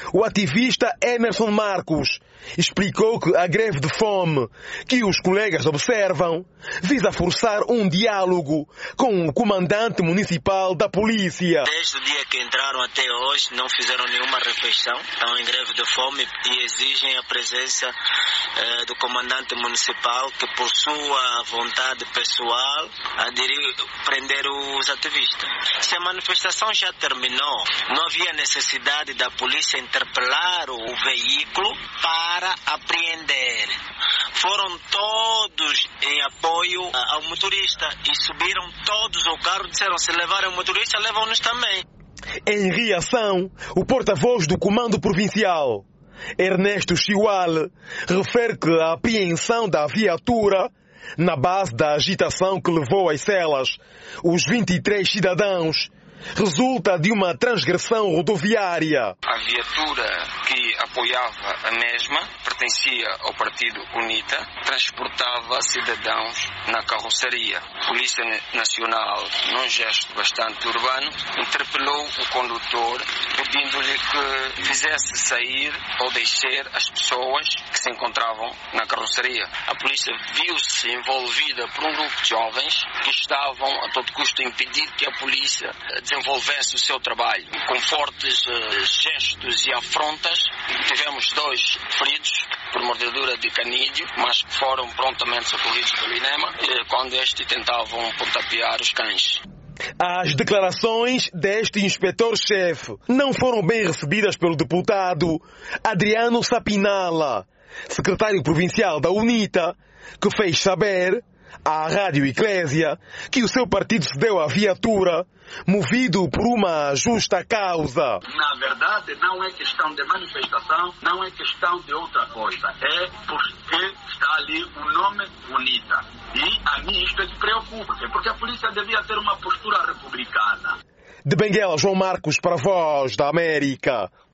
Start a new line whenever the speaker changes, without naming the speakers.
O ativista Emerson Marcos explicou que a greve de fome que os colegas observam visa forçar um diálogo com o comandante municipal da polícia.
Desde o dia que entraram até hoje não fizeram nenhuma refeição, estão em greve de fome e exigem a presença do comandante municipal que, por sua vontade pessoal, aderiu prender os ativistas. Se a manifestação já terminou, não havia necessidade da polícia interpelar o veículo para apreender. Foram todos em apoio ao motorista e subiram todos ao carro, disseram: se levarem o motorista, levam-nos também.
Em reação, o porta-voz do Comando Provincial, Ernesto Chiuale, refere que a apreensão da viatura, na base da agitação que levou às celas os 23 cidadãos, resulta de uma transgressão rodoviária.
A viatura que apoiava a mesma pertencia ao Partido UNITA, transportava cidadãos na carroceria. A Polícia Nacional, num gesto bastante urbano, interpelou o condutor pedindo-lhe que fizesse sair ou descer as pessoas que se encontravam na carroceria. A polícia viu-se envolvida por um grupo de jovens que estavam a todo custo a impedir que a polícia desenvolvesse o seu trabalho. Com fortes gestos e afrontas, tivemos 2 feridos por mordedura de canídeo, mas foram prontamente socorridos pelo INEMA quando estes tentavam pontapear os cães.
As declarações deste inspetor-chefe não foram bem recebidas pelo deputado Adriano Sapinala, secretário provincial da UNITA, que fez saber à Rádio Eclésia que o seu partido cedeu a viatura movido por uma justa causa.
Na verdade, não é questão de manifestação, não é questão de outra coisa. É porque está ali o nome UNITA. E a mim isto é que preocupa, porque a polícia devia ter uma postura republicana.
De Benguela, João Marcos para a Voz da América.